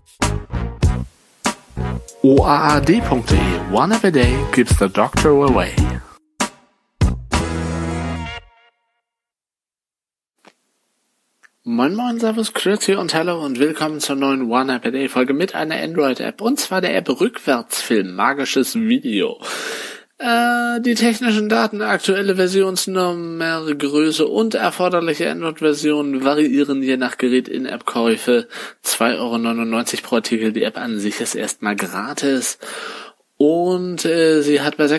OAAD.de One App a Day keeps the doctor away. Moin Moin, Servus, Grüezi und Hallo und willkommen zur neuen One App a Day Folge mit einer Android-App und zwar der App Rückwärtsfilm, magisches Video. Die technischen Daten, aktuelle Versionsnummer, Größe und erforderliche Android-Versionen variieren je nach Gerät in App-Käufe. 2,99 € pro Artikel, die App an sich ist erstmal gratis. Und sie hat bei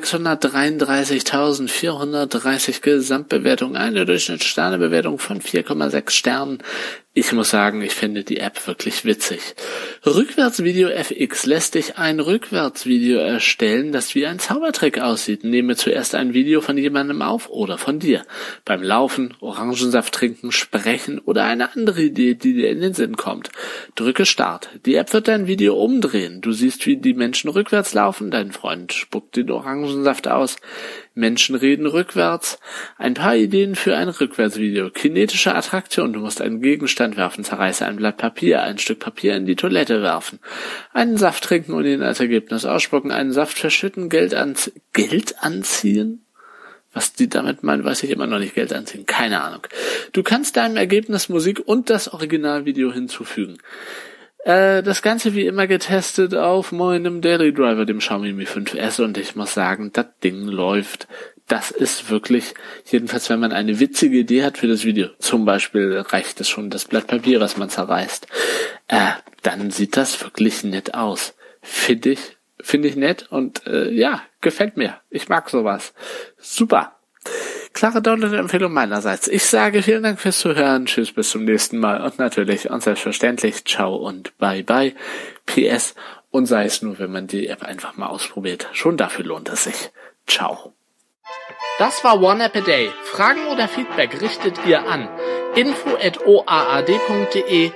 633.430 Gesamtbewertungen eine Durchschnittssternebewertung von 4,6 Sternen. Ich muss sagen, ich finde die App wirklich witzig. Rückwärtsvideo FX lässt dich ein Rückwärtsvideo erstellen, das wie ein Zaubertrick aussieht. Nehme zuerst ein Video von jemandem auf oder von dir. Beim Laufen, Orangensaft trinken, sprechen oder eine andere Idee, die dir in den Sinn kommt. Drücke Start. Die App wird dein Video umdrehen. Du siehst, wie die Menschen rückwärts laufen. Dein Freund spuckt den Orangensaft aus. Menschen reden rückwärts. Ein paar Ideen für ein Rückwärtsvideo. Kinetische Attraktion. Du musst einen Gegenstand werfen. Zerreiße ein Blatt Papier. Ein Stück Papier in die Toilette werfen. Einen Saft trinken und ihn als Ergebnis ausspucken. Einen Saft verschütten. Geld anziehen? Was die damit meinen, weiß ich immer noch nicht. Geld anziehen. Keine Ahnung. Du kannst deinem Ergebnis Musik und das Originalvideo hinzufügen. Das Ganze wie immer getestet auf meinem Daily Driver, dem Xiaomi Mi 5S, und ich muss sagen, das Ding läuft. Das ist wirklich, jedenfalls wenn man eine witzige Idee hat für das Video, zum Beispiel reicht es schon das Blatt Papier, was man zerreißt, dann sieht das wirklich nett aus. Finde ich nett und ja, gefällt mir. Ich mag sowas. Super. Klare Download-Empfehlung meinerseits. Ich sage vielen Dank fürs Zuhören. Tschüss, bis zum nächsten Mal. Und natürlich und selbstverständlich ciao und bye bye. PS. Und sei es nur, wenn man die App einfach mal ausprobiert. Schon dafür lohnt es sich. Ciao. Das war One App a Day. Fragen oder Feedback richtet ihr an info@oaad.de,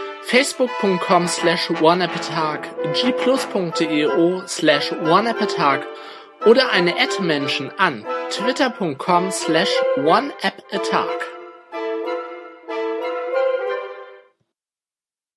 facebook.com/oneappatag, gplus.io/oneappatag oder eine @Menschen an twitter.com/oneappatag.